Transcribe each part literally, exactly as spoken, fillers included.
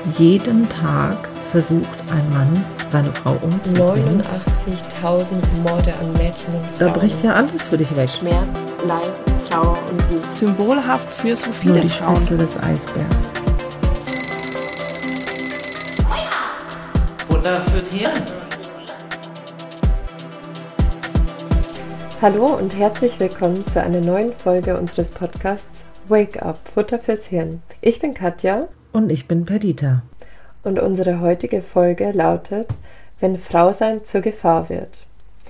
Jeden Tag versucht ein Mann, seine Frau umzubringen. neunundachtzigtausend Morde an Mädchen und Frauen. Da bricht ja alles für dich weg. Schmerz, Leid, Trauer und Wut. Symbolhaft für so viele Nur die Frauen. Spitze des Eisbergs. Futter fürs Hirn. Hallo und herzlich willkommen zu einer neuen Folge unseres Podcasts Wake Up, Futter fürs Hirn. Ich bin Katja. Und ich bin Perdita. Und unsere heutige Folge lautet, wenn Frausein zur Gefahr wird.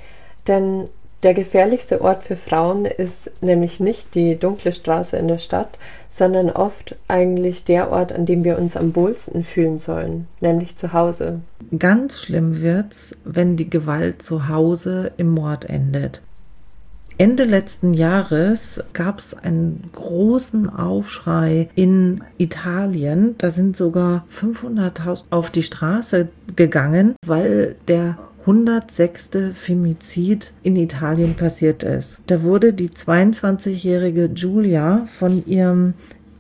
Denn der gefährlichste Ort für Frauen ist nämlich nicht die dunkle Straße in der Stadt, sondern oft eigentlich der Ort, an dem wir uns am wohlsten fühlen sollen, nämlich zu Hause. Ganz schlimm wird's, wenn die Gewalt zu Hause im Mord endet. Ende letzten Jahres gab es einen großen Aufschrei in Italien. Da sind sogar fünfhunderttausend auf die Straße gegangen, weil der hundertsechste Femizid in Italien passiert ist. Da wurde die zweiundzwanzigjährige Giulia von ihrem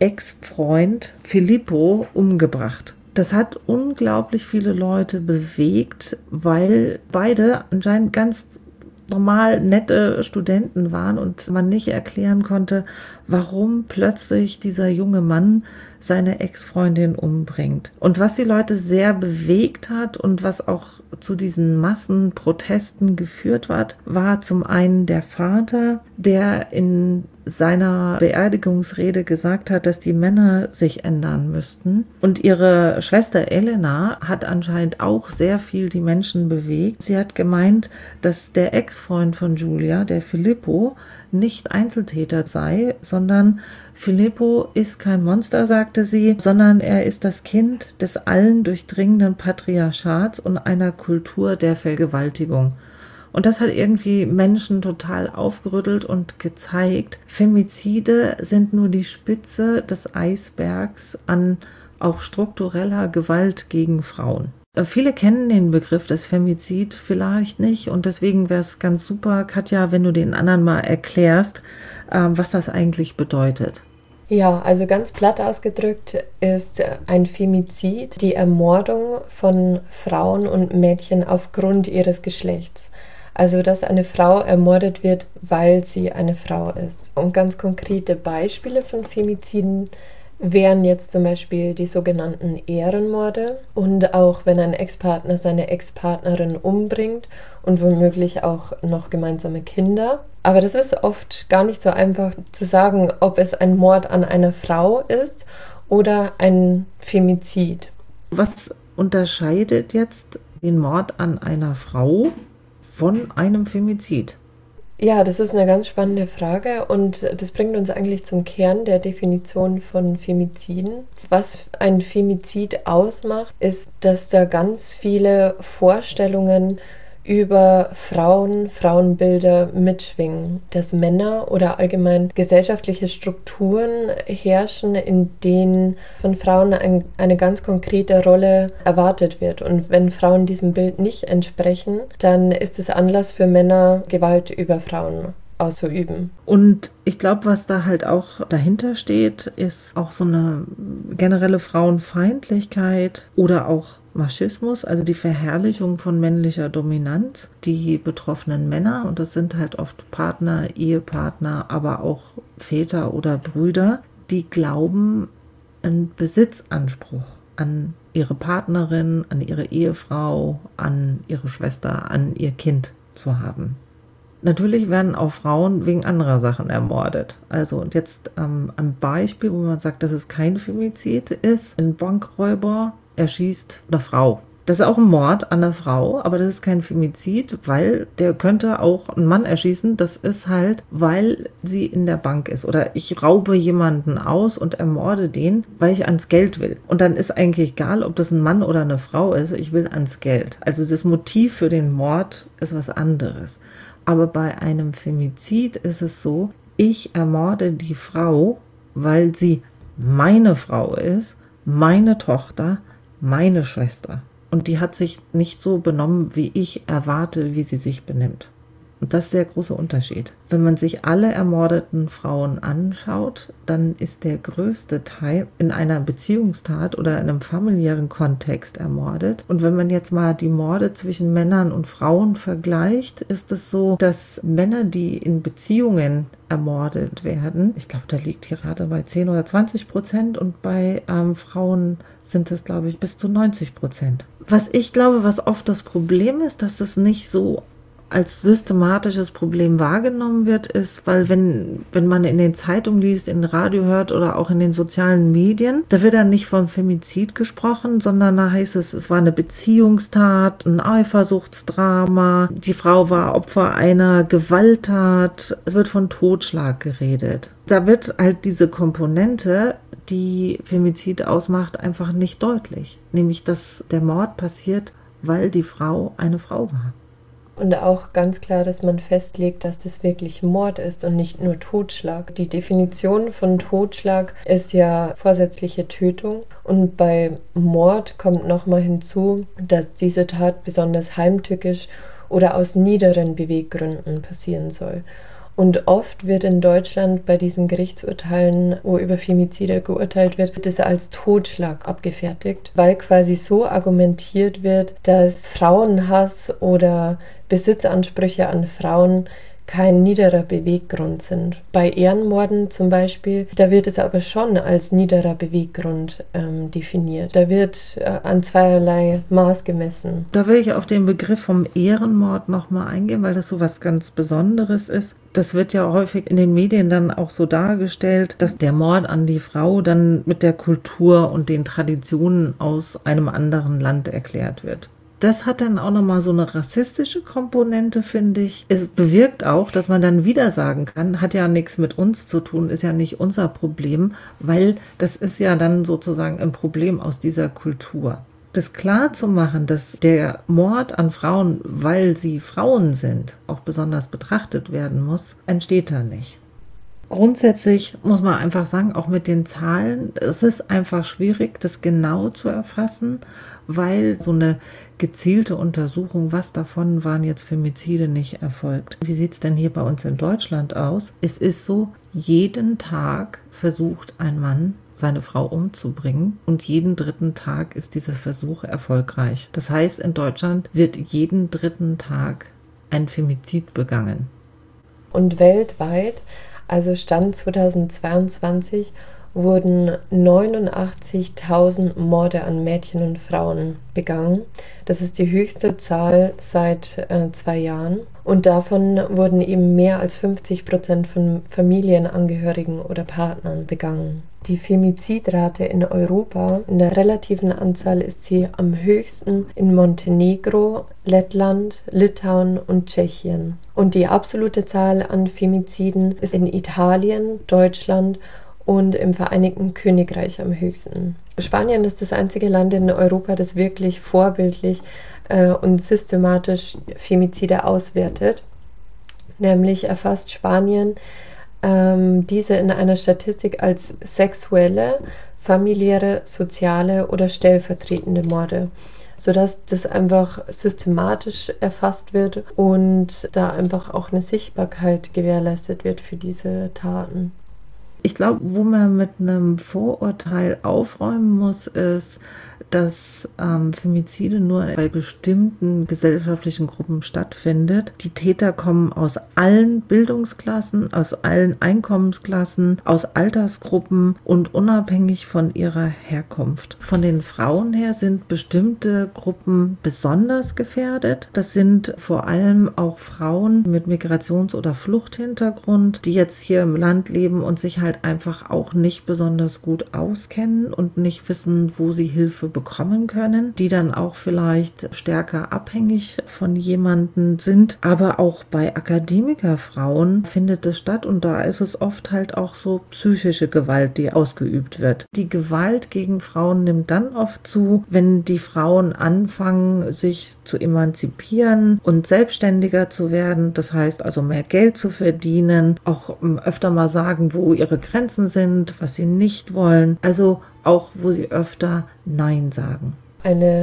Ex-Freund Filippo umgebracht. Das hat unglaublich viele Leute bewegt, weil beide anscheinend ganz normal nette Studenten waren und man nicht erklären konnte, warum plötzlich dieser junge Mann seine Ex-Freundin umbringt. Und was die Leute sehr bewegt hat und was auch zu diesen Massenprotesten geführt hat, war zum einen der Vater, der in seiner Beerdigungsrede gesagt hat, dass die Männer sich ändern müssten. Und ihre Schwester Elena hat anscheinend auch sehr viel die Menschen bewegt. Sie hat gemeint, dass der Ex-Freund von Giulia, der Filippo, nicht Einzeltäter sei, sondern Filippo ist kein Monster, sagte sie, sondern er ist das Kind des allen durchdringenden Patriarchats und einer Kultur der Vergewaltigung. Und das hat irgendwie Menschen total aufgerüttelt und gezeigt, Femizide sind nur die Spitze des Eisbergs an auch struktureller Gewalt gegen Frauen. Viele kennen den Begriff des Femizid vielleicht nicht und deswegen wäre es ganz super, Katja, wenn du den anderen mal erklärst, was das eigentlich bedeutet. Ja, also ganz platt ausgedrückt ist ein Femizid die Ermordung von Frauen und Mädchen aufgrund ihres Geschlechts. Also, dass eine Frau ermordet wird, weil sie eine Frau ist. Und ganz konkrete Beispiele von Femiziden wären jetzt zum Beispiel die sogenannten Ehrenmorde und auch wenn ein Ex-Partner seine Ex-Partnerin umbringt und womöglich auch noch gemeinsame Kinder. Aber das ist oft gar nicht so einfach zu sagen, ob es ein Mord an einer Frau ist oder ein Femizid. Was unterscheidet jetzt den Mord an einer Frau von einem Femizid? Ja, das ist eine ganz spannende Frage und das bringt uns eigentlich zum Kern der Definition von Femiziden. Was ein Femizid ausmacht, ist, dass da ganz viele Vorstellungen über Frauen, Frauenbilder mitschwingen, dass Männer oder allgemein gesellschaftliche Strukturen herrschen, in denen von Frauen ein, eine ganz konkrete Rolle erwartet wird. Und wenn Frauen diesem Bild nicht entsprechen, dann ist es Anlass für Männer, Gewalt über Frauen auszuüben. Und ich glaube, was da halt auch dahinter steht, ist auch so eine generelle Frauenfeindlichkeit oder auch Maschismus, also die Verherrlichung von männlicher Dominanz. Die betroffenen Männer, und das sind halt oft Partner, Ehepartner, aber auch Väter oder Brüder, die glauben, einen Besitzanspruch an ihre Partnerin, an ihre Ehefrau, an ihre Schwester, an ihr Kind zu haben. Natürlich werden auch Frauen wegen anderer Sachen ermordet. Also und jetzt ähm, ein Beispiel, wo man sagt, dass es kein Femizid ist. Ein Bankräuber erschießt eine Frau. Das ist auch ein Mord an einer Frau, aber das ist kein Femizid, weil der könnte auch einen Mann erschießen. Das ist halt, weil sie in der Bank ist. Oder ich raube jemanden aus und ermorde den, weil ich ans Geld will. Und dann ist eigentlich egal, ob das ein Mann oder eine Frau ist. Ich will ans Geld. Also das Motiv für den Mord ist was anderes. Aber bei einem Femizid ist es so, ich ermorde die Frau, weil sie meine Frau ist, meine Tochter, meine Schwester. Und die hat sich nicht so benommen, wie ich erwarte, wie sie sich benimmt. Und das ist der große Unterschied. Wenn man sich alle ermordeten Frauen anschaut, dann ist der größte Teil in einer Beziehungstat oder in einem familiären Kontext ermordet. Und wenn man jetzt mal die Morde zwischen Männern und Frauen vergleicht, ist es so, dass Männer, die in Beziehungen ermordet werden, ich glaube, da liegt die Rate bei zehn oder zwanzig Prozent und bei ähm, Frauen sind es, glaube ich, bis zu neunzig Prozent. Was ich glaube, was oft das Problem ist, dass es nicht so als systematisches Problem wahrgenommen wird, ist, weil wenn, wenn man in den Zeitungen liest, in Radio hört oder auch in den sozialen Medien, da wird dann nicht vom Femizid gesprochen, sondern da heißt es, es war eine Beziehungstat, ein Eifersuchtsdrama, die Frau war Opfer einer Gewalttat, es wird von Totschlag geredet. Da wird halt diese Komponente, die Femizid ausmacht, einfach nicht deutlich. Nämlich, dass der Mord passiert, weil die Frau eine Frau war. Und auch ganz klar, dass man festlegt, dass das wirklich Mord ist und nicht nur Totschlag. Die Definition von Totschlag ist ja vorsätzliche Tötung. Und bei Mord kommt nochmal hinzu, dass diese Tat besonders heimtückisch oder aus niederen Beweggründen passieren soll. Und oft wird in Deutschland bei diesen Gerichtsurteilen, wo über Femizide geurteilt wird, wird es als Totschlag abgefertigt, weil quasi so argumentiert wird, dass Frauenhass oder Besitzansprüche an Frauen kein niederer Beweggrund sind. Bei Ehrenmorden zum Beispiel, da wird es aber schon als niederer Beweggrund ähm, definiert. Da wird äh, an zweierlei Maß gemessen. Da will ich auf den Begriff vom Ehrenmord nochmal eingehen, weil das so was ganz Besonderes ist. Das wird ja häufig in den Medien dann auch so dargestellt, dass der Mord an die Frau dann mit der Kultur und den Traditionen aus einem anderen Land erklärt wird. Das hat dann auch nochmal so eine rassistische Komponente, finde ich. Es bewirkt auch, dass man dann wieder sagen kann, hat ja nichts mit uns zu tun, ist ja nicht unser Problem, weil das ist ja dann sozusagen ein Problem aus dieser Kultur. Das klar zu machen, dass der Mord an Frauen, weil sie Frauen sind, auch besonders betrachtet werden muss, entsteht da nicht. Grundsätzlich muss man einfach sagen, auch mit den Zahlen, es ist einfach schwierig, das genau zu erfassen, weil so eine gezielte Untersuchung, was davon waren jetzt Femizide, nicht erfolgt. Wie sieht es denn hier bei uns in Deutschland aus? Es ist so, jeden Tag versucht ein Mann, seine Frau umzubringen und jeden dritten Tag ist dieser Versuch erfolgreich. Das heißt, in Deutschland wird jeden dritten Tag ein Femizid begangen. Und weltweit, also Stand zweitausendzweiundzwanzig, wurden neunundachtzigtausend Morde an Mädchen und Frauen begangen. Das ist die höchste Zahl seit äh, zwei Jahren. Und davon wurden eben mehr als fünfzig Prozent von Familienangehörigen oder Partnern begangen. Die Femizidrate in Europa, in der relativen Anzahl ist sie am höchsten in Montenegro, Lettland, Litauen und Tschechien. Und die absolute Zahl an Femiziden ist in Italien, Deutschland und im Vereinigten Königreich am höchsten. Spanien ist das einzige Land in Europa, das wirklich vorbildlich äh, und systematisch Femizide auswertet. Nämlich erfasst Spanien ähm, diese in einer Statistik als sexuelle, familiäre, soziale oder stellvertretende Morde, sodass das einfach systematisch erfasst wird und da einfach auch eine Sichtbarkeit gewährleistet wird für diese Taten. Ich glaube, wo man mit einem Vorurteil aufräumen muss, ist, dass ähm, Femizide nur bei bestimmten gesellschaftlichen Gruppen stattfindet. Die Täter kommen aus allen Bildungsklassen, aus allen Einkommensklassen, aus Altersgruppen und unabhängig von ihrer Herkunft. Von den Frauen her sind bestimmte Gruppen besonders gefährdet. Das sind vor allem auch Frauen mit Migrations- oder Fluchthintergrund, die jetzt hier im Land leben und sich halt einfach auch nicht besonders gut auskennen und nicht wissen, wo sie Hilfe bekommen können, die dann auch vielleicht stärker abhängig von jemandem sind. Aber auch bei Akademikerfrauen findet es statt und da ist es oft halt auch so psychische Gewalt, die ausgeübt wird. Die Gewalt gegen Frauen nimmt dann oft zu, wenn die Frauen anfangen, sich zu emanzipieren und selbstständiger zu werden. Das heißt also mehr Geld zu verdienen, auch öfter mal sagen, wo ihre Grenzen sind, was sie nicht wollen. Also auch, wo sie öfter Nein sagen. Eine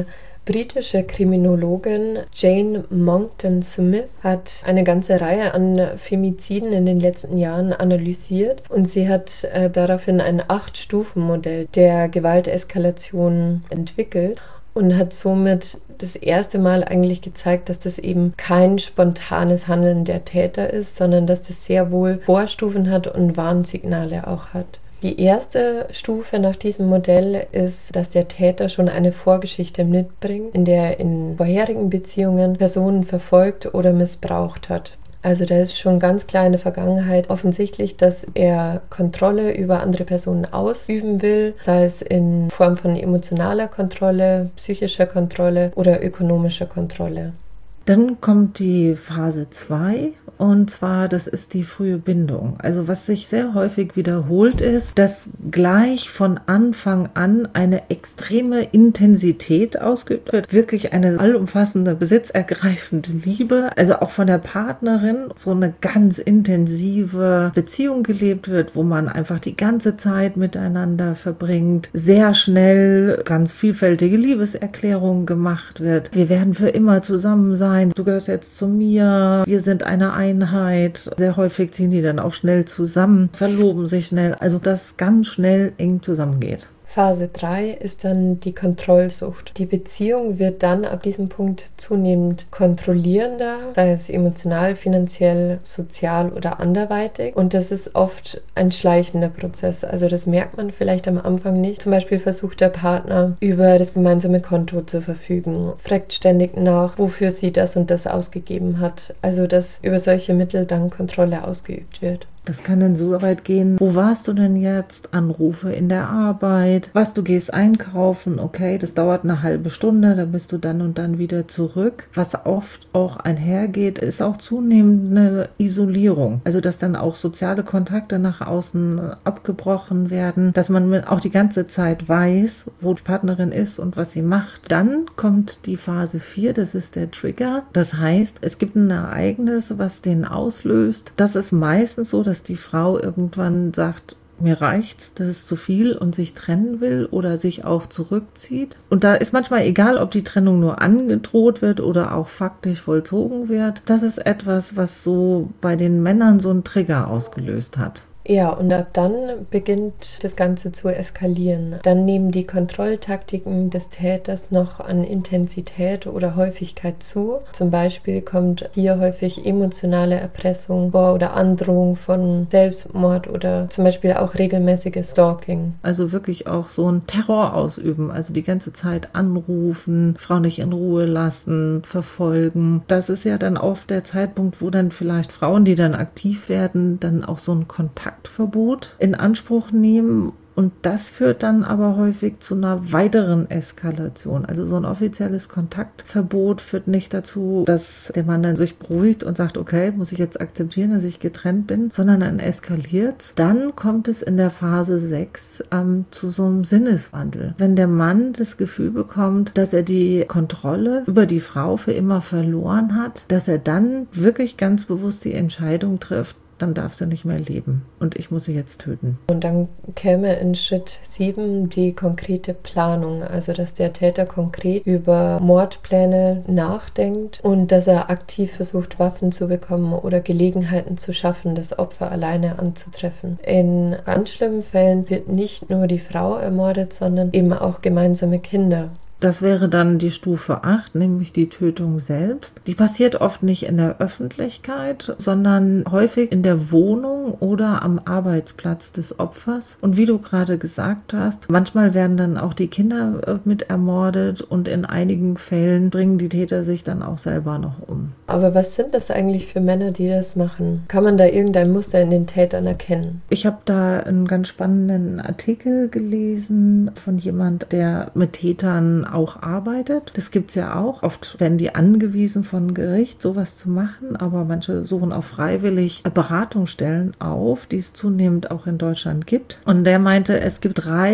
britische Kriminologin Jane Monckton Smith hat eine ganze Reihe an Femiziden in den letzten Jahren analysiert und sie hat äh, daraufhin ein Acht-Stufen-Modell der Gewalteskalation entwickelt und hat somit das erste Mal eigentlich gezeigt, dass das eben kein spontanes Handeln der Täter ist, sondern dass das sehr wohl Vorstufen hat und Warnsignale auch hat. Die erste Stufe nach diesem Modell ist, dass der Täter schon eine Vorgeschichte mitbringt, in der er in vorherigen Beziehungen Personen verfolgt oder missbraucht hat. Also da ist schon ganz klar in der Vergangenheit offensichtlich, dass er Kontrolle über andere Personen ausüben will, sei es in Form von emotionaler Kontrolle, psychischer Kontrolle oder ökonomischer Kontrolle. Dann kommt die Phase zwei und zwar, das ist die frühe Bindung. Also was sich sehr häufig wiederholt ist, dass gleich von Anfang an eine extreme Intensität ausgeübt wird, wirklich eine allumfassende, besitzergreifende Liebe, also auch von der Partnerin so eine ganz intensive Beziehung gelebt wird, wo man einfach die ganze Zeit miteinander verbringt, sehr schnell ganz vielfältige Liebeserklärungen gemacht wird. Wir werden für immer zusammen sein. Du gehörst jetzt zu mir, wir sind eine Einheit. Sehr häufig ziehen die dann auch schnell zusammen, verloben sich schnell, also dass ganz schnell eng zusammengeht. Phase drei ist dann die Kontrollsucht. Die Beziehung wird dann ab diesem Punkt zunehmend kontrollierender, sei es emotional, finanziell, sozial oder anderweitig. Und das ist oft ein schleichender Prozess. Also das merkt man vielleicht am Anfang nicht. Zum Beispiel versucht der Partner über das gemeinsame Konto zu verfügen, fragt ständig nach, wofür sie das und das ausgegeben hat. Also dass über solche Mittel dann Kontrolle ausgeübt wird. Das kann dann so weit gehen, wo warst du denn jetzt? Anrufe in der Arbeit, was, du gehst einkaufen, okay, das dauert eine halbe Stunde, dann bist du dann und dann wieder zurück. Was oft auch einhergeht, ist auch zunehmend eine Isolierung. Also dass dann auch soziale Kontakte nach außen abgebrochen werden, dass man auch die ganze Zeit weiß, wo die Partnerin ist und was sie macht. Dann kommt die Phase vier, das ist der Trigger. Das heißt, es gibt ein Ereignis, was den auslöst. Das ist meistens so, dass die Frau irgendwann sagt, mir reicht's, das ist zu viel und sich trennen will oder sich auch zurückzieht. Und da ist manchmal egal, ob die Trennung nur angedroht wird oder auch faktisch vollzogen wird. Das ist etwas, was so bei den Männern so einen Trigger ausgelöst hat. Ja, und ab dann beginnt das Ganze zu eskalieren. Dann nehmen die Kontrolltaktiken des Täters noch an Intensität oder Häufigkeit zu. Zum Beispiel kommt hier häufig emotionale Erpressung vor oder Androhung von Selbstmord oder zum Beispiel auch regelmäßiges Stalking. Also wirklich auch so ein Terror ausüben, also die ganze Zeit anrufen, Frau nicht in Ruhe lassen, verfolgen. Das ist ja dann oft der Zeitpunkt, wo dann vielleicht Frauen, die dann aktiv werden, dann auch so einen Kontakt Verbot in Anspruch nehmen und das führt dann aber häufig zu einer weiteren Eskalation. Also so ein offizielles Kontaktverbot führt nicht dazu, dass der Mann dann sich beruhigt und sagt, okay, muss ich jetzt akzeptieren, dass ich getrennt bin, sondern dann eskaliert. Dann kommt es in der Phase sechs ähm, zu so einem Sinneswandel. Wenn der Mann das Gefühl bekommt, dass er die Kontrolle über die Frau für immer verloren hat, dass er dann wirklich ganz bewusst die Entscheidung trifft, dann darf sie nicht mehr leben und ich muss sie jetzt töten. Und dann käme in Schritt sieben die konkrete Planung, also dass der Täter konkret über Mordpläne nachdenkt und dass er aktiv versucht, Waffen zu bekommen oder Gelegenheiten zu schaffen, das Opfer alleine anzutreffen. In ganz schlimmen Fällen wird nicht nur die Frau ermordet, sondern eben auch gemeinsame Kinder. Das wäre dann die Stufe acht, nämlich die Tötung selbst. Die passiert oft nicht in der Öffentlichkeit, sondern häufig in der Wohnung oder am Arbeitsplatz des Opfers. Und wie du gerade gesagt hast, manchmal werden dann auch die Kinder mit ermordet und in einigen Fällen bringen die Täter sich dann auch selber noch um. Aber was sind das eigentlich für Männer, die das machen? Kann man da irgendein Muster in den Tätern erkennen? Ich habe da einen ganz spannenden Artikel gelesen von jemand, der mit Tätern auch arbeitet. Das gibt's ja auch. Oft werden die angewiesen von Gericht, sowas zu machen, aber manche suchen auch freiwillig Beratungsstellen auf, die es zunehmend auch in Deutschland gibt. Und der meinte, es gibt drei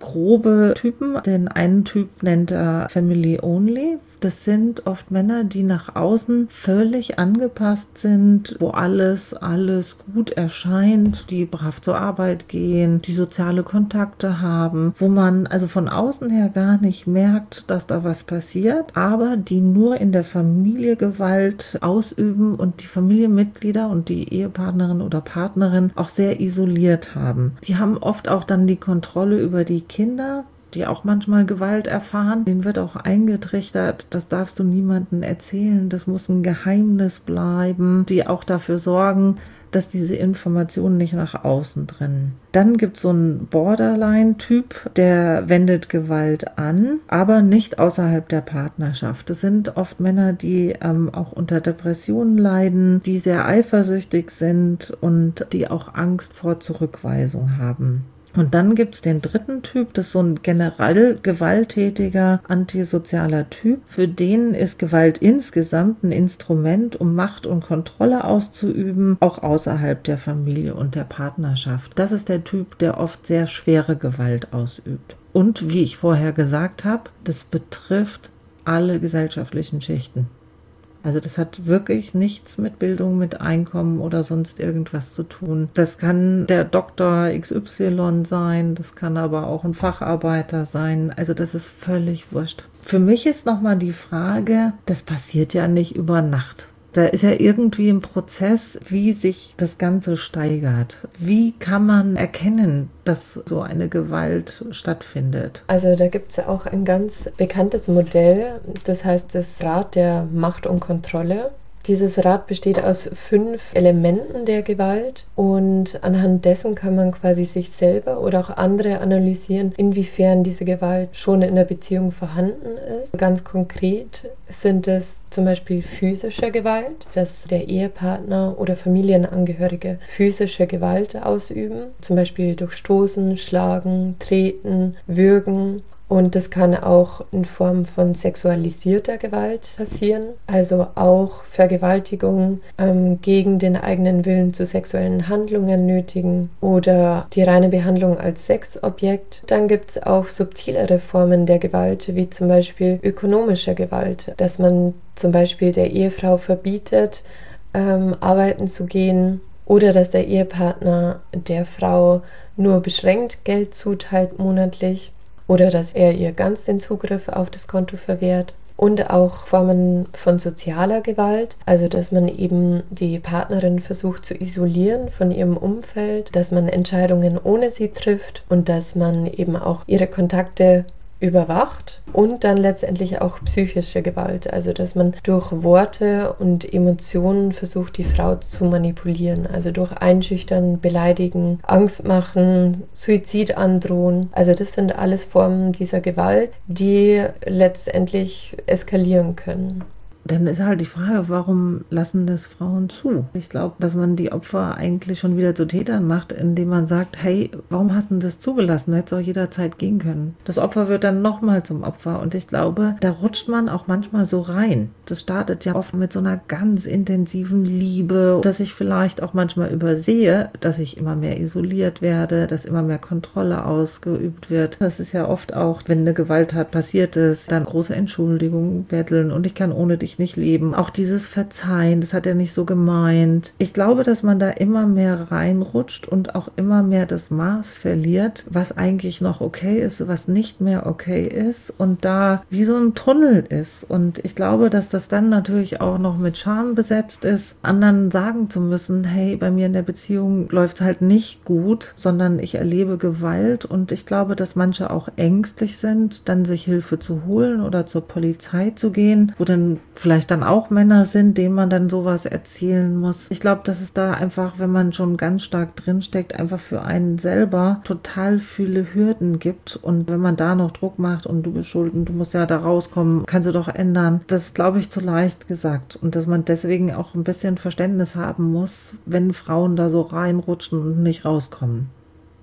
grobe Typen. Den einen Typ nennt er Family Only. Das sind oft Männer, die nach außen völlig angepasst sind, wo alles, alles gut erscheint, die brav zur Arbeit gehen, die soziale Kontakte haben, wo man also von außen her gar nicht merkt, dass da was passiert, aber die nur in der Familie Gewalt ausüben und die Familienmitglieder und die Ehepartnerin oder Partnerin auch sehr isoliert haben. Die haben oft auch dann die Kontrolle über die Kinder, die auch manchmal Gewalt erfahren. Denen wird auch eingetrichtert, das darfst du niemandem erzählen, das muss ein Geheimnis bleiben, die auch dafür sorgen, dass diese Informationen nicht nach außen dringen. Dann gibt es so einen Borderline-Typ, der wendet Gewalt an, aber nicht außerhalb der Partnerschaft. Das sind oft Männer, die ähm, auch unter Depressionen leiden, die sehr eifersüchtig sind und die auch Angst vor Zurückweisung haben. Und dann gibt es den dritten Typ, das ist so ein generell gewalttätiger, antisozialer Typ. Für den ist Gewalt insgesamt ein Instrument, um Macht und Kontrolle auszuüben, auch außerhalb der Familie und der Partnerschaft. Das ist der Typ, der oft sehr schwere Gewalt ausübt. Und wie ich vorher gesagt habe, das betrifft alle gesellschaftlichen Schichten. Also das hat wirklich nichts mit Bildung, mit Einkommen oder sonst irgendwas zu tun. Das kann der Doktor X Y sein, das kann aber auch ein Facharbeiter sein. Also das ist völlig wurscht. Für mich ist nochmal die Frage, das passiert ja nicht über Nacht. Da ist ja irgendwie ein Prozess, wie sich das Ganze steigert. Wie kann man erkennen, dass so eine Gewalt stattfindet? Also da gibt es ja auch ein ganz bekanntes Modell, das heißt das Rad der Macht und Kontrolle. Dieses Rad besteht aus fünf Elementen der Gewalt und anhand dessen kann man quasi sich selber oder auch andere analysieren, inwiefern diese Gewalt schon in der Beziehung vorhanden ist. Ganz konkret sind es zum Beispiel physische Gewalt, dass der Ehepartner oder Familienangehörige physische Gewalt ausüben, zum Beispiel durch Stoßen, Schlagen, Treten, Würgen. Und das kann auch in Form von sexualisierter Gewalt passieren, also auch Vergewaltigung ähm, gegen den eigenen Willen zu sexuellen Handlungen nötigen oder die reine Behandlung als Sexobjekt. Dann gibt es auch subtilere Formen der Gewalt, wie zum Beispiel ökonomische Gewalt, dass man zum Beispiel der Ehefrau verbietet, ähm, arbeiten zu gehen oder dass der Ehepartner der Frau nur beschränkt Geld zuteilt monatlich. Oder dass er ihr ganz den Zugriff auf das Konto verwehrt. Und auch Formen von sozialer Gewalt, also dass man eben die Partnerin versucht zu isolieren von ihrem Umfeld, dass man Entscheidungen ohne sie trifft und dass man eben auch ihre Kontakte überwacht. Und dann letztendlich auch psychische Gewalt, also dass man durch Worte und Emotionen versucht, die Frau zu manipulieren, also durch Einschüchtern, Beleidigen, Angst machen, Suizid androhen. Also das sind alles Formen dieser Gewalt, die letztendlich eskalieren können. Dann ist halt die Frage, warum lassen das Frauen zu? Ich glaube, dass man die Opfer eigentlich schon wieder zu Tätern macht, indem man sagt, hey, warum hast du das zugelassen? Du hättest auch jederzeit gehen können. Das Opfer wird dann nochmal zum Opfer und ich glaube, da rutscht man auch manchmal so rein. Das startet ja oft mit so einer ganz intensiven Liebe, dass ich vielleicht auch manchmal übersehe, dass ich immer mehr isoliert werde, dass immer mehr Kontrolle ausgeübt wird. Das ist ja oft auch, wenn eine Gewalttat passiert ist, dann große Entschuldigungen betteln und ich kann ohne dich nicht leben. Auch dieses Verzeihen, das hat er nicht so gemeint. Ich glaube, dass man da immer mehr reinrutscht und auch immer mehr das Maß verliert, was eigentlich noch okay ist, was nicht mehr okay ist und da wie so ein Tunnel ist. Und ich glaube, dass das dann natürlich auch noch mit Scham besetzt ist, anderen sagen zu müssen, hey, bei mir in der Beziehung läuft es halt nicht gut, sondern ich erlebe Gewalt und ich glaube, dass manche auch ängstlich sind, dann sich Hilfe zu holen oder zur Polizei zu gehen, wo dann vielleicht dann auch Männer sind, denen man dann sowas erzählen muss. Ich glaube, dass es da einfach, wenn man schon ganz stark drinsteckt, einfach für einen selber total viele Hürden gibt. Und wenn man da noch Druck macht und du bist schuld und du musst ja da rauskommen, kannst du doch ändern. Das ist, glaube ich, zu leicht gesagt. Und dass man deswegen auch ein bisschen Verständnis haben muss, wenn Frauen da so reinrutschen und nicht rauskommen.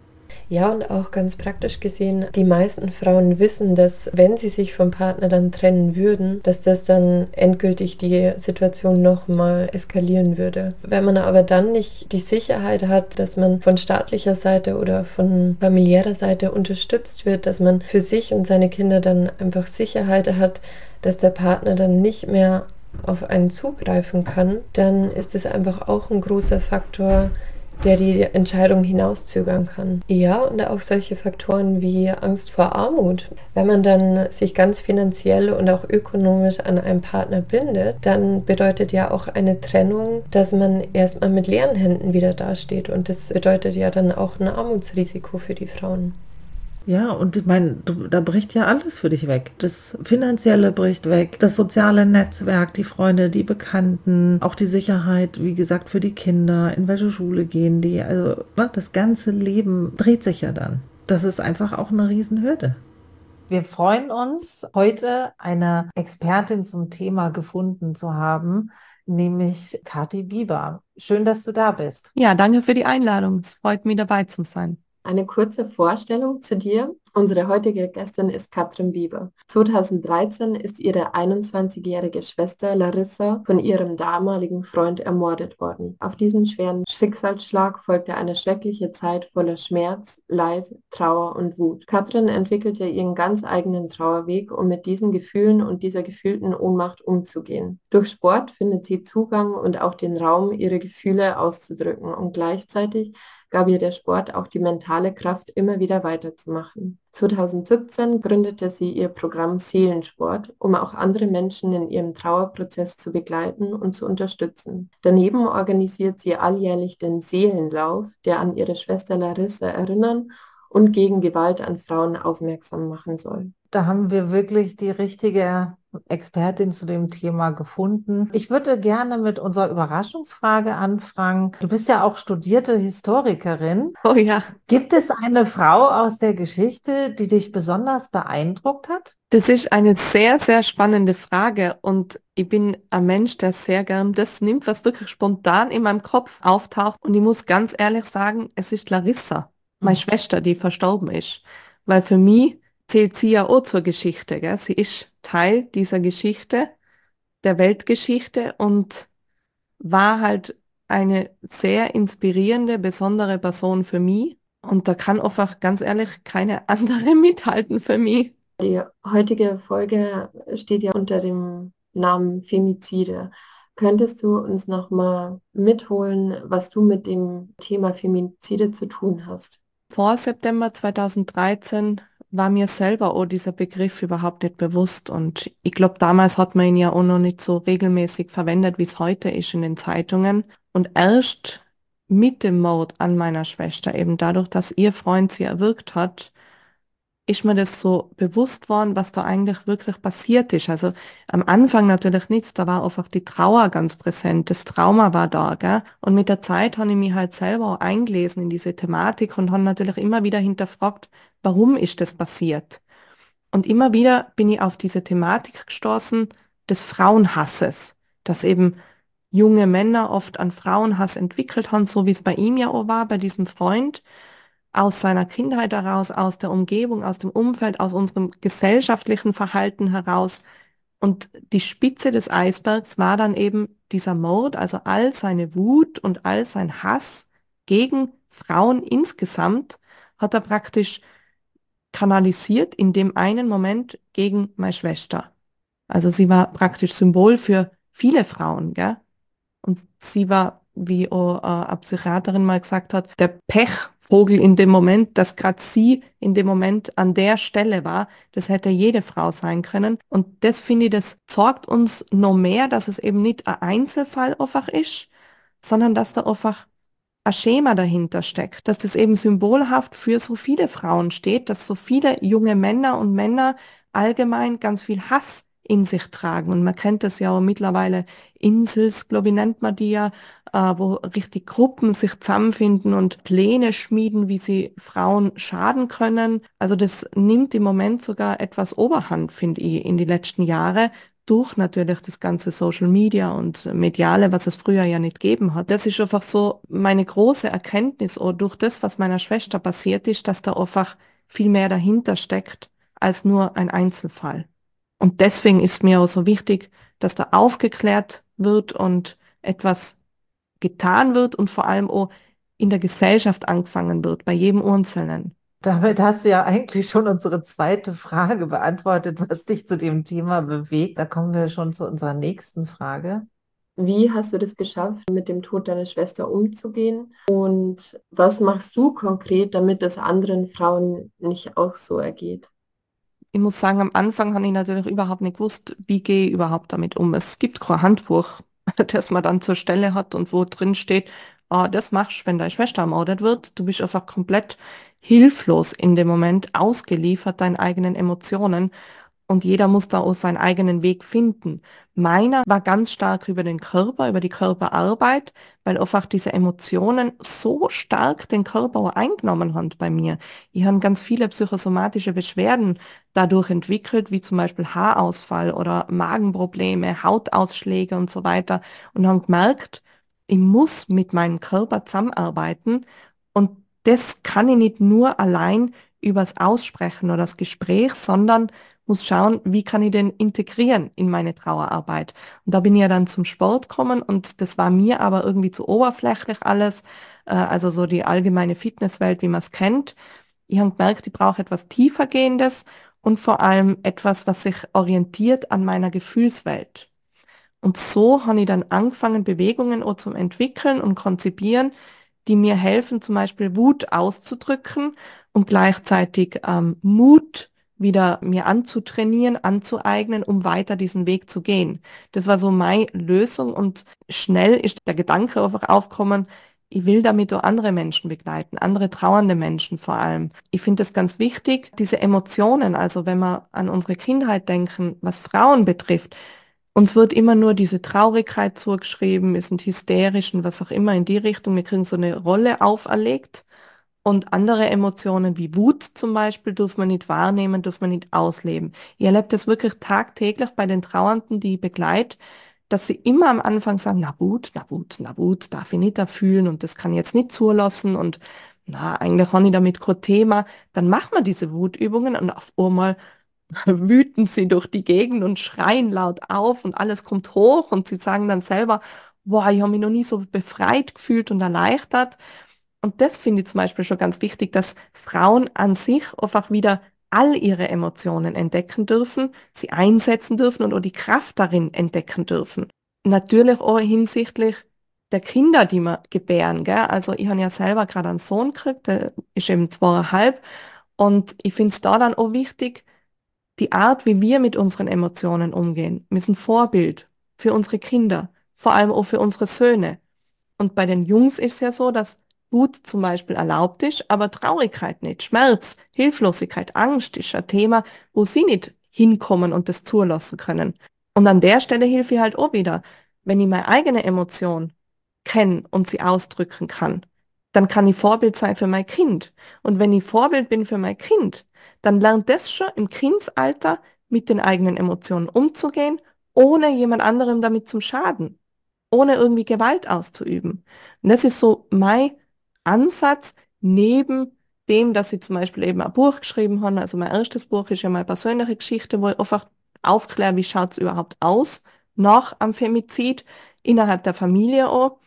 Ja, und auch ganz praktisch gesehen, die meisten Frauen wissen, dass wenn sie sich vom Partner dann trennen würden, dass das dann endgültig die Situation nochmal eskalieren würde. Wenn man aber dann nicht die Sicherheit hat, dass man von staatlicher Seite oder von familiärer Seite unterstützt wird, dass man für sich und seine Kinder dann einfach Sicherheit hat, dass der Partner dann nicht mehr auf einen zugreifen kann, dann ist es einfach auch ein großer Faktor, der die Entscheidung hinauszögern kann. Ja, und auch solche Faktoren wie Angst vor Armut. Wenn man dann sich ganz finanziell und auch ökonomisch an einen Partner bindet, dann bedeutet ja auch eine Trennung, dass man erstmal mit leeren Händen wieder dasteht. Und das bedeutet ja dann auch ein Armutsrisiko für die Frauen. Ja, und ich meine, du, da bricht ja alles für dich weg. Das Finanzielle bricht weg, das soziale Netzwerk, die Freunde, die Bekannten, auch die Sicherheit, wie gesagt, für die Kinder, in welche Schule gehen die. Also ne, das ganze Leben dreht sich ja dann. Das ist einfach auch eine Riesenhürde. Wir freuen uns, heute eine Expertin zum Thema gefunden zu haben, nämlich Kathi Bieber. Schön, dass du da bist. Ja, danke für die Einladung. Es freut mich, dabei zu sein. Eine kurze Vorstellung zu dir. Unsere heutige Gästin ist Katrin Bieber. zweitausenddreizehn ist ihre einundzwanzigjährige Schwester Larissa von ihrem damaligen Freund ermordet worden. Auf diesen schweren Schicksalsschlag folgte eine schreckliche Zeit voller Schmerz, Leid, Trauer und Wut. Katrin entwickelte ihren ganz eigenen Trauerweg, um mit diesen Gefühlen und dieser gefühlten Ohnmacht umzugehen. Durch Sport findet sie Zugang und auch den Raum, ihre Gefühle auszudrücken, und gleichzeitig gab ihr der Sport auch die mentale Kraft, immer wieder weiterzumachen. zweitausendsiebzehn gründete sie ihr Programm Seelensport, um auch andere Menschen in ihrem Trauerprozess zu begleiten und zu unterstützen. Daneben organisiert sie alljährlich den Seelenlauf, der an ihre Schwester Larissa erinnern und gegen Gewalt an Frauen aufmerksam machen soll. Da haben wir wirklich die richtige Expertin zu dem Thema gefunden. Ich würde gerne mit unserer Überraschungsfrage anfangen. Du bist ja auch studierte Historikerin. Oh ja. Gibt es eine Frau aus der Geschichte, die dich besonders beeindruckt hat? Das ist eine sehr, sehr spannende Frage und ich bin ein Mensch, der sehr gern das nimmt, was wirklich spontan in meinem Kopf auftaucht, und ich muss ganz ehrlich sagen, es ist Larissa, meine Mhm. Schwester, die verstorben ist, weil für mich zählt sie ja auch zur Geschichte, gell? Sie ist Teil dieser Geschichte, der Weltgeschichte, und war halt eine sehr inspirierende, besondere Person für mich. Und da kann einfach ganz ehrlich keine andere mithalten für mich. Die heutige Folge steht ja unter dem Namen Femizide. Könntest du uns nochmal mitholen, was du mit dem Thema Femizide zu tun hast? Vor September zweitausenddreizehn war mir selber auch dieser Begriff überhaupt nicht bewusst, und ich glaube, damals hat man ihn ja auch noch nicht so regelmäßig verwendet, wie es heute ist in den Zeitungen. Und erst mit dem Mord an meiner Schwester, eben dadurch, dass ihr Freund sie erwürgt hat, ist mir das so bewusst worden, was da eigentlich wirklich passiert ist. Also am Anfang natürlich nichts, da war einfach die Trauer ganz präsent, das Trauma war da, gell? Und mit der Zeit habe ich mich halt selber auch eingelesen in diese Thematik und habe natürlich immer wieder hinterfragt, warum ist das passiert? Und immer wieder bin ich auf diese Thematik gestoßen des Frauenhasses, dass eben junge Männer oft an Frauenhass entwickelt haben, so wie es bei ihm ja auch war, bei diesem Freund, aus seiner Kindheit heraus, aus der Umgebung, aus dem Umfeld, aus unserem gesellschaftlichen Verhalten heraus. Und die Spitze des Eisbergs war dann eben dieser Mord, also all seine Wut und all sein Hass gegen Frauen insgesamt hat er praktisch kanalisiert in dem einen Moment gegen meine Schwester. Also sie war praktisch Symbol für viele Frauen, gell? Und sie war, wie auch, äh, eine Psychiaterin mal gesagt hat, der Pechvogel in dem Moment, dass gerade sie in dem Moment an der Stelle war. Das hätte jede Frau sein können. Und das finde ich, das sorgt uns noch mehr, dass es eben nicht ein Einzelfall einfach ist, sondern dass da einfach ein Schema dahinter steckt, dass das eben symbolhaft für so viele Frauen steht, dass so viele junge Männer und Männer allgemein ganz viel Hass in sich tragen. Und man kennt das ja auch mittlerweile, Insels, glaube ich, nennt man die ja, äh, wo richtig Gruppen sich zusammenfinden und Pläne schmieden, wie sie Frauen schaden können. Also das nimmt im Moment sogar etwas Oberhand, finde ich, in die letzten Jahre, durch natürlich das ganze Social Media und Mediale, was es früher ja nicht gegeben hat. Das ist einfach so meine große Erkenntnis, auch durch das, was meiner Schwester passiert ist, dass da einfach viel mehr dahinter steckt als nur ein Einzelfall. Und deswegen ist mir auch so wichtig, dass da aufgeklärt wird und etwas getan wird und vor allem auch in der Gesellschaft angefangen wird, bei jedem Einzelnen. Damit hast du ja eigentlich schon unsere zweite Frage beantwortet, was dich zu dem Thema bewegt. Da kommen wir schon zu unserer nächsten Frage. Wie hast du das geschafft, mit dem Tod deiner Schwester umzugehen? Und was machst du konkret, damit es anderen Frauen nicht auch so ergeht? Ich muss sagen, am Anfang habe ich natürlich überhaupt nicht gewusst, wie gehe ich überhaupt damit um. Es gibt kein Handbuch, das man dann zur Stelle hat und wo drin steht, ah, das machst du, wenn deine Schwester ermordet wird. Du bist einfach komplett hilflos in dem Moment, ausgeliefert deinen eigenen Emotionen. Und jeder muss da auch seinen eigenen Weg finden. Meiner war ganz stark über den Körper, über die Körperarbeit, weil einfach diese Emotionen so stark den Körper auch eingenommen haben bei mir. Ich habe ganz viele psychosomatische Beschwerden dadurch entwickelt, wie zum Beispiel Haarausfall oder Magenprobleme, Hautausschläge und so weiter. Und habe gemerkt, ich muss mit meinem Körper zusammenarbeiten. Und das kann ich nicht nur allein übers Aussprechen oder das Gespräch, sondern muss schauen, wie kann ich den integrieren in meine Trauerarbeit. Und da bin ich ja dann zum Sport gekommen und das war mir aber irgendwie zu oberflächlich alles, äh, also so die allgemeine Fitnesswelt, wie man es kennt. Ich habe gemerkt, ich brauche etwas tiefergehendes und vor allem etwas, was sich orientiert an meiner Gefühlswelt. Und so habe ich dann angefangen, Bewegungen auch zu entwickeln und konzipieren, die mir helfen, zum Beispiel Wut auszudrücken und gleichzeitig ähm, Mut wieder mir anzutrainieren, anzueignen, um weiter diesen Weg zu gehen. Das war so meine Lösung und schnell ist der Gedanke einfach aufgekommen, ich will damit auch andere Menschen begleiten, andere trauernde Menschen vor allem. Ich finde es ganz wichtig, diese Emotionen, also wenn wir an unsere Kindheit denken, was Frauen betrifft, uns wird immer nur diese Traurigkeit zugeschrieben, wir sind hysterisch und was auch immer in die Richtung. Wir kriegen so eine Rolle auferlegt und andere Emotionen wie Wut zum Beispiel dürfen wir nicht wahrnehmen, dürfen wir nicht ausleben. Ich erlebe das wirklich tagtäglich bei den Trauernden, die ich begleite, dass sie immer am Anfang sagen, na Wut, na Wut, na Wut, darf ich nicht da fühlen und das kann ich jetzt nicht zulassen und na, eigentlich habe ich damit kein Thema. Dann machen wir diese Wutübungen und auf einmal wüten sie durch die Gegend und schreien laut auf und alles kommt hoch und sie sagen dann selber, boah, ich habe mich noch nie so befreit gefühlt und erleichtert. Und das finde ich zum Beispiel schon ganz wichtig, dass Frauen an sich einfach wieder all ihre Emotionen entdecken dürfen, sie einsetzen dürfen und auch die Kraft darin entdecken dürfen. Natürlich auch hinsichtlich der Kinder, die wir gebären, gell? Also ich habe ja selber gerade einen Sohn gekriegt, der ist eben zweieinhalb und ich finde es da dann auch wichtig, die Art, wie wir mit unseren Emotionen umgehen. Wir sind Vorbild für unsere Kinder, vor allem auch für unsere Söhne. Und bei den Jungs ist es ja so, dass Wut zum Beispiel erlaubt ist, aber Traurigkeit nicht. Schmerz, Hilflosigkeit, Angst ist ein Thema, wo sie nicht hinkommen und das zulassen können. Und an der Stelle hilfe ich halt auch wieder, wenn ich meine eigene Emotion kenne und sie ausdrücken kann, dann kann ich Vorbild sein für mein Kind. Und wenn ich Vorbild bin für mein Kind, dann lernt das schon im Kindsalter mit den eigenen Emotionen umzugehen, ohne jemand anderem damit zu schaden, ohne irgendwie Gewalt auszuüben. Und das ist so mein Ansatz, neben dem, dass ich zum Beispiel eben ein Buch geschrieben habe. Also mein erstes Buch ist ja meine persönliche Geschichte, wo ich einfach aufkläre, wie schaut es überhaupt aus nach einem Femizid innerhalb der Familie auch.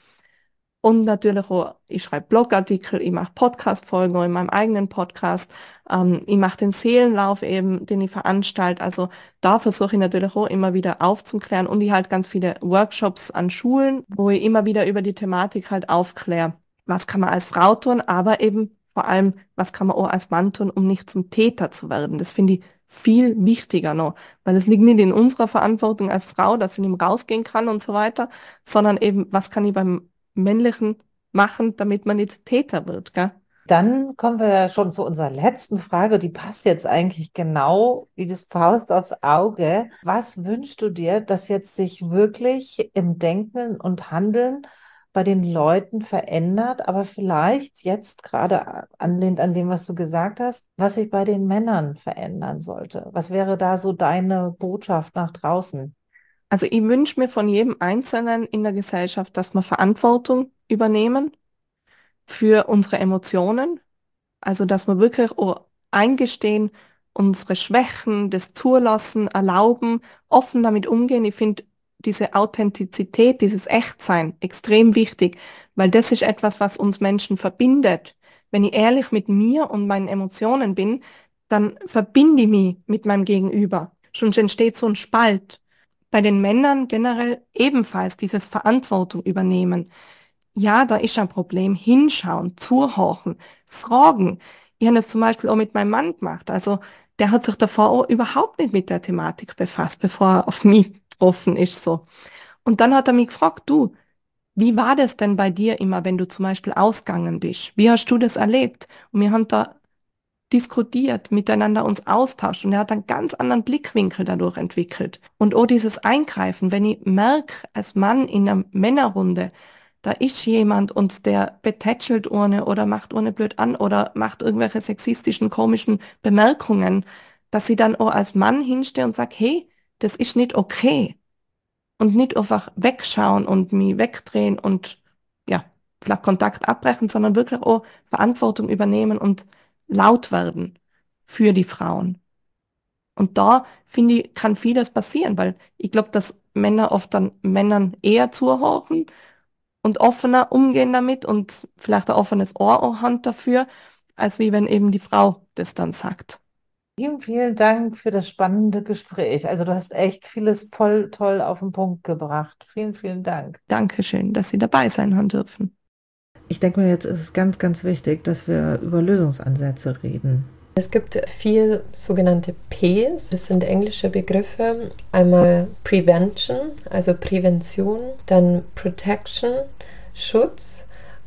Und natürlich auch, ich schreibe Blogartikel, ich mache Podcast-Folgen in meinem eigenen Podcast, ähm, ich mache den Seelenlauf eben, den ich veranstalte. Also da versuche ich natürlich auch immer wieder aufzuklären und ich halt ganz viele Workshops an Schulen, wo ich immer wieder über die Thematik halt aufkläre. Was kann man als Frau tun, aber eben vor allem, was kann man auch als Mann tun, um nicht zum Täter zu werden. Das finde ich viel wichtiger noch, weil es liegt nicht in unserer Verantwortung als Frau, dass ich nicht mehr rausgehen kann und so weiter, sondern eben, was kann ich beim Männlichen machen, damit man nicht Täter wird, gell? Dann kommen wir ja schon zu unserer letzten Frage. Die passt jetzt eigentlich genau wie das Faust aufs Auge. Was wünschst du dir, dass jetzt sich wirklich im Denken und Handeln bei den Leuten verändert, aber vielleicht jetzt gerade anlehnt an dem, was du gesagt hast, was sich bei den Männern verändern sollte? Was wäre da so deine Botschaft nach draußen? Also ich wünsche mir von jedem Einzelnen in der Gesellschaft, dass wir Verantwortung übernehmen für unsere Emotionen. Also dass wir wirklich auch eingestehen, unsere Schwächen, das Zulassen, erlauben, offen damit umgehen. Ich finde diese Authentizität, dieses Echtsein extrem wichtig, weil das ist etwas, was uns Menschen verbindet. Wenn ich ehrlich mit mir und meinen Emotionen bin, dann verbinde ich mich mit meinem Gegenüber. Schon entsteht so ein Spalt. Bei den Männern generell ebenfalls dieses Verantwortung übernehmen. Ja, da ist ein Problem. Hinschauen, zuhorchen, fragen. Ich habe das zum Beispiel auch mit meinem Mann gemacht. Also der hat sich davor auch überhaupt nicht mit der Thematik befasst, bevor er auf mich getroffen ist. So. Und dann hat er mich gefragt, du, wie war das denn bei dir immer, wenn du zum Beispiel ausgegangen bist? Wie hast du das erlebt? Und wir haben da diskutiert, miteinander uns austauscht und er hat einen ganz anderen Blickwinkel dadurch entwickelt. Und auch dieses Eingreifen, wenn ich merke, als Mann in einer Männerrunde, da ist jemand und der betätschelt ohne oder macht ohne blöd an oder macht irgendwelche sexistischen, komischen Bemerkungen, dass sie dann auch als Mann hinstehe und sage, hey, das ist nicht okay. Und nicht einfach wegschauen und mich wegdrehen und ja, vielleicht Kontakt abbrechen, sondern wirklich auch Verantwortung übernehmen und laut werden für die Frauen. Und da, finde ich, kann vieles passieren, weil ich glaube, dass Männer oft dann Männern eher zuhören und offener umgehen damit und vielleicht ein offenes Ohr auch haben dafür, als wie wenn eben die Frau das dann sagt. Vielen, vielen Dank für das spannende Gespräch. Also du hast echt vieles voll toll auf den Punkt gebracht. Vielen, vielen Dank. Dankeschön, dass Sie dabei sein haben dürfen. Ich denke mir, jetzt ist es ganz, ganz wichtig, dass wir über Lösungsansätze reden. Es gibt vier sogenannte Ps, das sind englische Begriffe. Einmal Prevention, also Prävention, dann Protection, Schutz,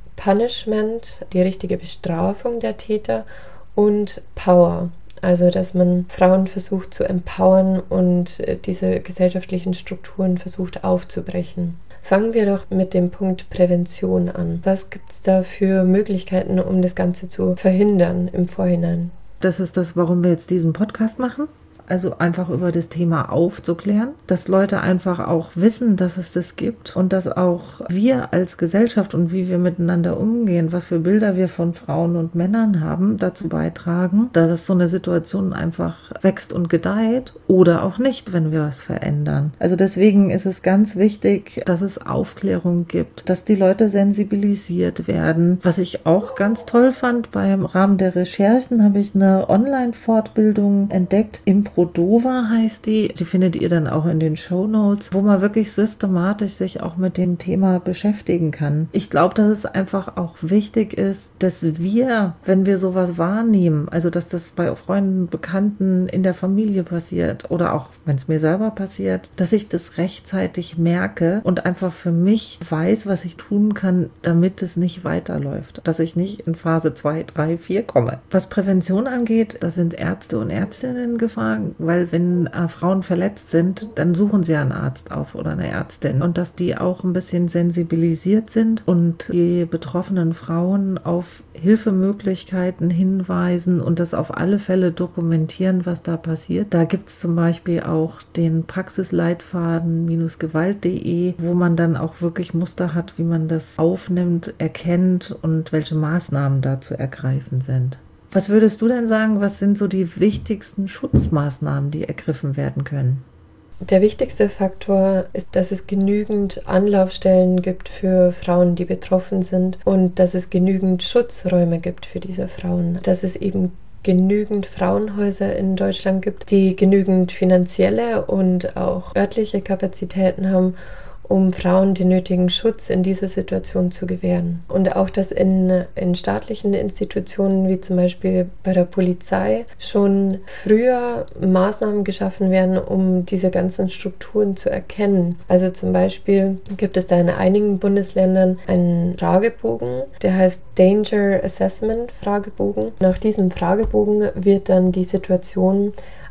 Punishment, die richtige Bestrafung der Täter und Power. Also, dass man Frauen versucht zu empowern und diese gesellschaftlichen Strukturen versucht aufzubrechen. Fangen wir doch mit dem Punkt Prävention an. Was gibt es da für Möglichkeiten, um das Ganze zu verhindern im Vorhinein? Das ist das, warum wir jetzt diesen Podcast machen. Also einfach über das Thema aufzuklären, dass Leute einfach auch wissen, dass es das gibt und dass auch wir als Gesellschaft und wie wir miteinander umgehen, was für Bilder wir von Frauen und Männern haben, dazu beitragen, dass so eine Situation einfach wächst und gedeiht oder auch nicht, wenn wir was verändern. Also deswegen ist es ganz wichtig, dass es Aufklärung gibt, dass die Leute sensibilisiert werden. Was ich auch ganz toll fand, beim Rahmen der Recherchen habe ich eine Online-Fortbildung entdeckt, im Prodova heißt die, die findet ihr dann auch in den Shownotes, wo man wirklich systematisch sich auch mit dem Thema beschäftigen kann. Ich glaube, dass es einfach auch wichtig ist, dass wir, wenn wir sowas wahrnehmen, also dass das bei Freunden, Bekannten, in der Familie passiert oder auch wenn es mir selber passiert, dass ich das rechtzeitig merke und einfach für mich weiß, was ich tun kann, damit es nicht weiterläuft, dass ich nicht in Phase zwei, drei, vier komme. Was Prävention angeht, da sind Ärzte und Ärztinnen gefragt, weil wenn äh, Frauen verletzt sind, dann suchen sie einen Arzt auf oder eine Ärztin und dass die auch ein bisschen sensibilisiert sind und die betroffenen Frauen auf Hilfemöglichkeiten hinweisen und das auf alle Fälle dokumentieren, was da passiert. Da gibt es zum Beispiel auch den Praxisleitfaden Gewalt punkt de, wo man dann auch wirklich Muster hat, wie man das aufnimmt, erkennt und welche Maßnahmen da zu ergreifen sind. Was würdest du denn sagen, was sind so die wichtigsten Schutzmaßnahmen, die ergriffen werden können? Der wichtigste Faktor ist, dass es genügend Anlaufstellen gibt für Frauen, die betroffen sind und dass es genügend Schutzräume gibt für diese Frauen. Dass es eben genügend Frauenhäuser in Deutschland gibt, die genügend finanzielle und auch örtliche Kapazitäten haben, um Frauen den nötigen Schutz in dieser Situation zu gewähren. Und auch, dass in, in staatlichen Institutionen, wie zum Beispiel bei der Polizei, schon früher Maßnahmen geschaffen werden, um diese ganzen Strukturen zu erkennen. Also zum Beispiel gibt es da in einigen Bundesländern einen Fragebogen, der heißt Danger Assessment Fragebogen. Nach diesem Fragebogen wird dann die Situation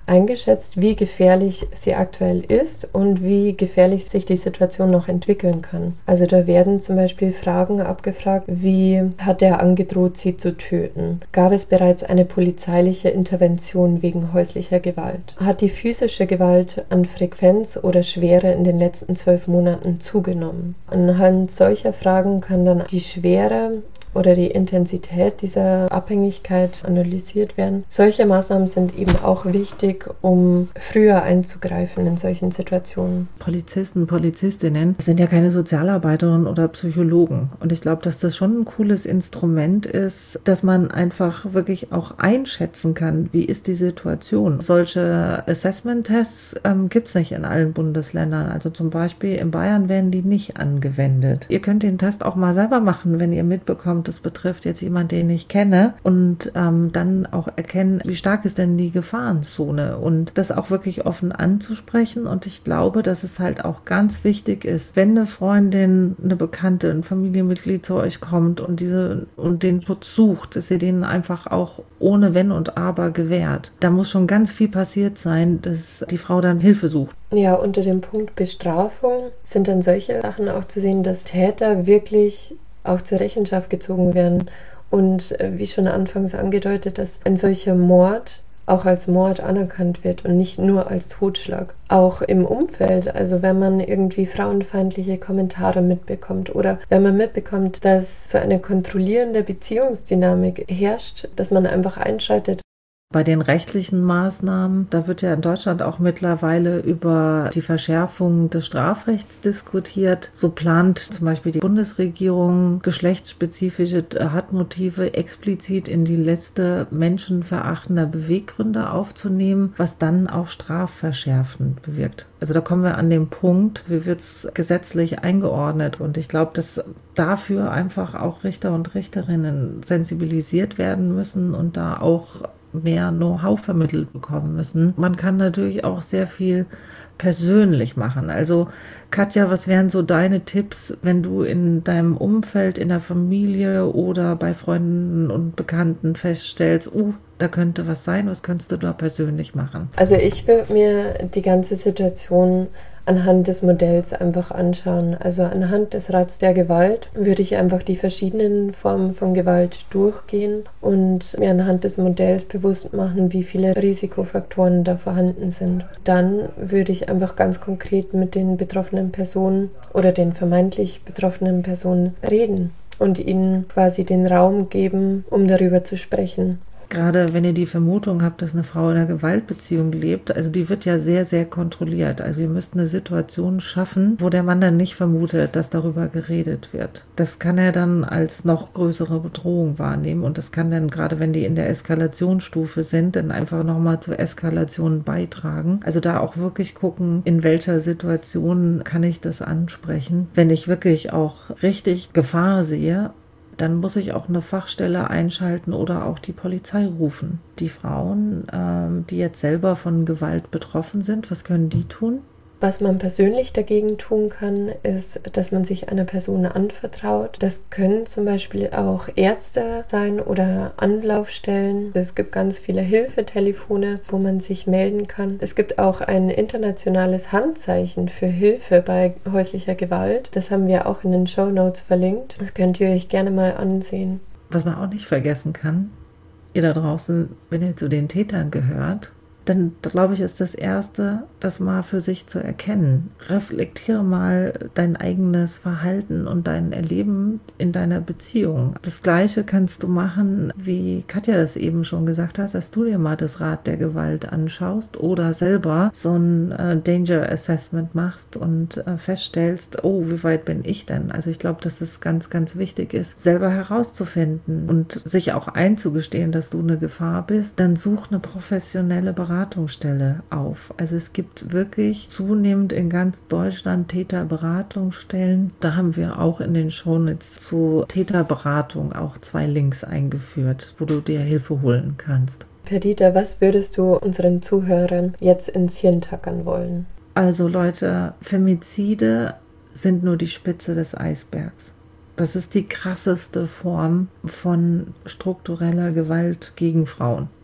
eingeschätzt, wie gefährlich sie aktuell ist und wie gefährlich sich die Situation noch entwickeln kann. Also da werden zum Beispiel Fragen abgefragt, wie hat er angedroht, sie zu töten? Gab es bereits eine polizeiliche Intervention wegen häuslicher Gewalt? Hat die physische Gewalt an Frequenz oder Schwere in den letzten zwölf Monaten zugenommen? Anhand solcher Fragen kann dann die Schwere oder die Intensität dieser Abhängigkeit analysiert werden. Solche Maßnahmen sind eben auch wichtig, um früher einzugreifen in solchen Situationen. Polizisten, Polizistinnen sind ja keine Sozialarbeiterinnen oder Psychologen. Und ich glaube, dass das schon ein cooles Instrument ist, dass man einfach wirklich auch einschätzen kann, wie ist die Situation. Solche Assessment-Tests ähm, gibt es nicht in allen Bundesländern. Also zum Beispiel in Bayern werden die nicht angewendet. Ihr könnt den Test auch mal selber machen, wenn ihr mitbekommt, das betrifft jetzt jemanden, den ich kenne, und ähm, dann auch erkennen, wie stark ist denn die Gefahrenzone und das auch wirklich offen anzusprechen. Und ich glaube, dass es halt auch ganz wichtig ist, wenn eine Freundin, eine Bekannte, ein Familienmitglied zu euch kommt und diese und den Schutz sucht, dass ihr den einfach auch ohne Wenn und Aber gewährt. Da muss schon ganz viel passiert sein, dass die Frau dann Hilfe sucht. Ja, unter dem Punkt Bestrafung sind dann solche Sachen auch zu sehen, dass Täter wirklich auch zur Rechenschaft gezogen werden. Und wie schon anfangs angedeutet, dass ein solcher Mord auch als Mord anerkannt wird und nicht nur als Totschlag. Auch im Umfeld, also wenn man irgendwie frauenfeindliche Kommentare mitbekommt oder wenn man mitbekommt, dass so eine kontrollierende Beziehungsdynamik herrscht, dass man einfach einschaltet. Bei den rechtlichen Maßnahmen, da wird ja in Deutschland auch mittlerweile über die Verschärfung des Strafrechts diskutiert. So plant zum Beispiel die Bundesregierung, geschlechtsspezifische Tatmotive explizit in die Liste menschenverachtender Beweggründe aufzunehmen, was dann auch strafverschärfend bewirkt. Also da kommen wir an den Punkt, wie wird es gesetzlich eingeordnet? Und ich glaube, dass dafür einfach auch Richter und Richterinnen sensibilisiert werden müssen und da auch mehr Know-how vermittelt bekommen müssen. Man kann natürlich auch sehr viel persönlich machen. Also Katja, was wären so deine Tipps, wenn du in deinem Umfeld, in der Familie oder bei Freunden und Bekannten feststellst, uh, da könnte was sein, was könntest du da persönlich machen? Also ich würde mir die ganze Situation anhand des Modells einfach anschauen. Also anhand des Rats der Gewalt würde ich einfach die verschiedenen Formen von Gewalt durchgehen und mir anhand des Modells bewusst machen, wie viele Risikofaktoren da vorhanden sind. Dann würde ich einfach ganz konkret mit den betroffenen Personen oder den vermeintlich betroffenen Personen reden und ihnen quasi den Raum geben, um darüber zu sprechen. Gerade wenn ihr die Vermutung habt, dass eine Frau in einer Gewaltbeziehung lebt, also die wird ja sehr, sehr kontrolliert. Also ihr müsst eine Situation schaffen, wo der Mann dann nicht vermutet, dass darüber geredet wird. Das kann er dann als noch größere Bedrohung wahrnehmen und das kann dann, gerade wenn die in der Eskalationsstufe sind, dann einfach nochmal zur Eskalation beitragen. Also da auch wirklich gucken, in welcher Situation kann ich das ansprechen. Wenn ich wirklich auch richtig Gefahr sehe, dann muss ich auch eine Fachstelle einschalten oder auch die Polizei rufen. Die Frauen, ähm, die jetzt selber von Gewalt betroffen sind, was können die tun? Was man persönlich dagegen tun kann, ist, dass man sich einer Person anvertraut. Das können zum Beispiel auch Ärzte sein oder Anlaufstellen. Es gibt ganz viele Hilfetelefone, wo man sich melden kann. Es gibt auch ein internationales Handzeichen für Hilfe bei häuslicher Gewalt. Das haben wir auch in den Shownotes verlinkt. Das könnt ihr euch gerne mal ansehen. Was man auch nicht vergessen kann, ihr da draußen, wenn ihr zu den Tätern gehört, dann glaube ich, ist das Erste, das mal für sich zu erkennen. Reflektiere mal dein eigenes Verhalten und dein Erleben in deiner Beziehung. Das Gleiche kannst du machen, wie Katja das eben schon gesagt hat, dass du dir mal das Rad der Gewalt anschaust oder selber so ein äh, Danger Assessment machst und äh, feststellst, oh, wie weit bin ich denn? Also ich glaube, dass es ganz, ganz wichtig ist, selber herauszufinden und sich auch einzugestehen, dass du eine Gefahr bist. Dann such eine professionelle Beratung. Beratungsstelle auf. Also es gibt wirklich zunehmend in ganz Deutschland Täterberatungsstellen. Da haben wir auch in den Shownotes zu Täterberatung auch zwei Links eingeführt, wo du dir Hilfe holen kannst. Perdita, was würdest du unseren Zuhörern jetzt ins Hirn tackern wollen? Also Leute, Femizide sind nur die Spitze des Eisbergs. Das ist die krasseste Form von struktureller Gewalt gegen Frauen.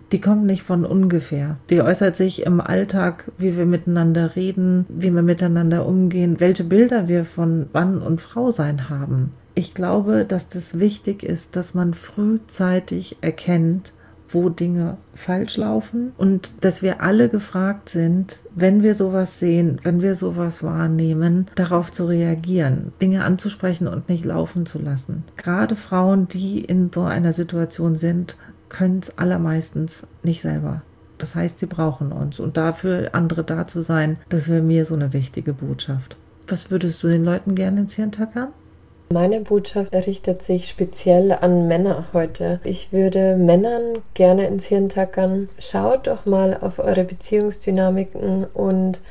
die kommen nicht von ungefähr. Die äußert sich im Alltag, wie wir miteinander reden, wie wir miteinander umgehen, welche Bilder wir von Mann und Frau sein haben. Ich glaube, dass das wichtig ist, dass man frühzeitig erkennt, wo Dinge falsch laufen und dass wir alle gefragt sind, wenn wir sowas sehen, wenn wir sowas wahrnehmen, darauf zu reagieren, Dinge anzusprechen und nicht laufen zu lassen. Gerade Frauen, die in so einer Situation sind, können es allermeistens nicht selber. Das heißt, sie brauchen uns und dafür andere da zu sein, das wäre mir so eine wichtige Botschaft. Was würdest du den Leuten gerne ins Hirn tackern? Meine Botschaft richtet sich speziell an Männer heute. Ich würde Männern gerne ins Hirn tackern, schaut doch mal auf eure Beziehungsdynamiken und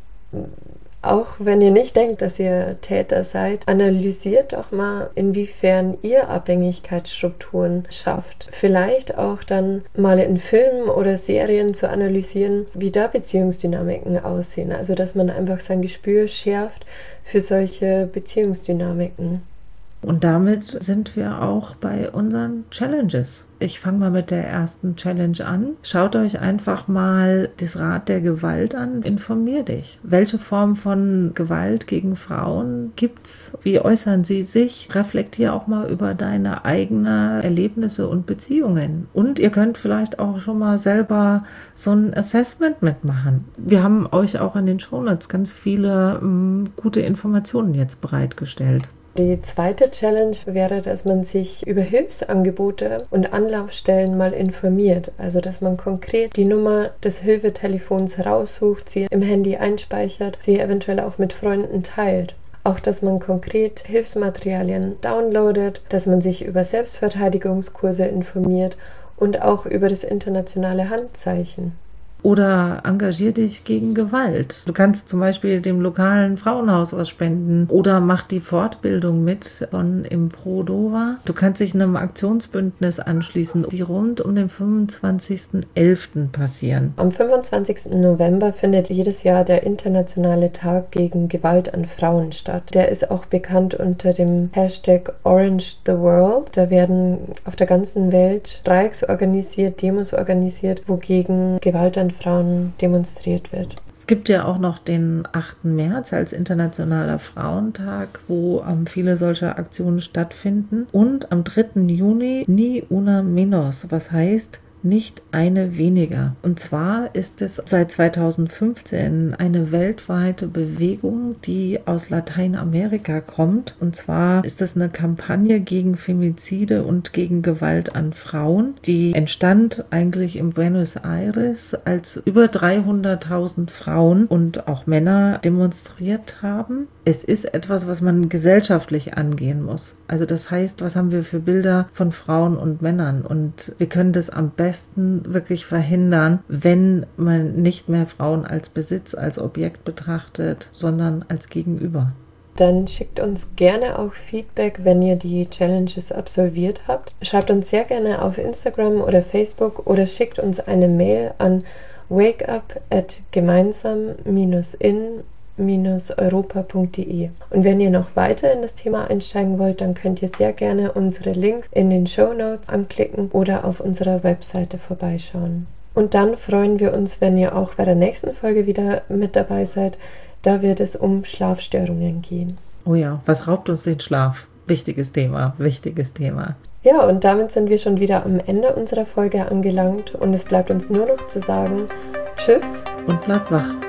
auch wenn ihr nicht denkt, dass ihr Täter seid, analysiert doch mal, inwiefern ihr Abhängigkeitsstrukturen schafft. Vielleicht auch dann mal in Filmen oder Serien zu analysieren, wie da Beziehungsdynamiken aussehen. Also dass man einfach sein Gespür schärft für solche Beziehungsdynamiken. Und damit sind wir auch bei unseren Challenges. Ich fange mal mit der ersten Challenge an. Schaut euch einfach mal das Rad der Gewalt an. Informier dich. Welche Form von Gewalt gegen Frauen gibt's? Wie äußern sie sich? Reflektier auch mal über deine eigenen Erlebnisse und Beziehungen. Und ihr könnt vielleicht auch schon mal selber so ein Assessment mitmachen. Wir haben euch auch in den Shownotes ganz viele mh, gute Informationen jetzt bereitgestellt. Die zweite Challenge wäre, dass man sich über Hilfsangebote und Anlaufstellen mal informiert. Also, dass man konkret die Nummer des Hilfetelefons raussucht, sie im Handy einspeichert, sie eventuell auch mit Freunden teilt. Auch, dass man konkret Hilfsmaterialien downloadet, dass man sich über Selbstverteidigungskurse informiert und auch über das internationale Handzeichen. Oder engagier dich gegen Gewalt. Du kannst zum Beispiel dem lokalen Frauenhaus was spenden oder mach die Fortbildung mit von Improdova. Du kannst dich einem Aktionsbündnis anschließen, die rund um den fünfundzwanzigsten elften passieren. Am fünfundzwanzigsten November findet jedes Jahr der internationale Tag gegen Gewalt an Frauen statt. Der ist auch bekannt unter dem Hashtag Orange the World. Da werden auf der ganzen Welt Streiks organisiert, Demos organisiert, wogegen Gewalt an Frauen demonstriert wird. Es gibt ja auch noch den achten März als Internationaler Frauentag, wo ähm, viele solcher Aktionen stattfinden. Und am dritten Juni Ni Una Menos, was heißt nicht eine weniger. Und zwar ist es seit zweitausendfünfzehn eine weltweite Bewegung, die aus Lateinamerika kommt. Und zwar ist es eine Kampagne gegen Femizide und gegen Gewalt an Frauen. Die entstand eigentlich in Buenos Aires, als über dreihunderttausend Frauen und auch Männer demonstriert haben. Es ist etwas, was man gesellschaftlich angehen muss. Also das heißt, was haben wir für Bilder von Frauen und Männern? Und wir können das am besten wirklich verhindern, wenn man nicht mehr Frauen als Besitz, als Objekt betrachtet, sondern als Gegenüber. Dann schickt uns gerne auch Feedback, wenn ihr die Challenges absolviert habt. Schreibt uns sehr gerne auf Instagram oder Facebook oder schickt uns eine Mail an wakeup at gemeinsam in europa punkt de. Und wenn ihr noch weiter in das Thema einsteigen wollt, dann könnt ihr sehr gerne unsere Links in den Shownotes anklicken oder auf unserer Webseite vorbeischauen. Und dann freuen wir uns, wenn ihr auch bei der nächsten Folge wieder mit dabei seid. Da wird es um Schlafstörungen gehen. Oh ja, was raubt uns den Schlaf? Wichtiges Thema, wichtiges Thema. Ja, und damit sind wir schon wieder am Ende unserer Folge angelangt und es bleibt uns nur noch zu sagen, tschüss und bleibt wach.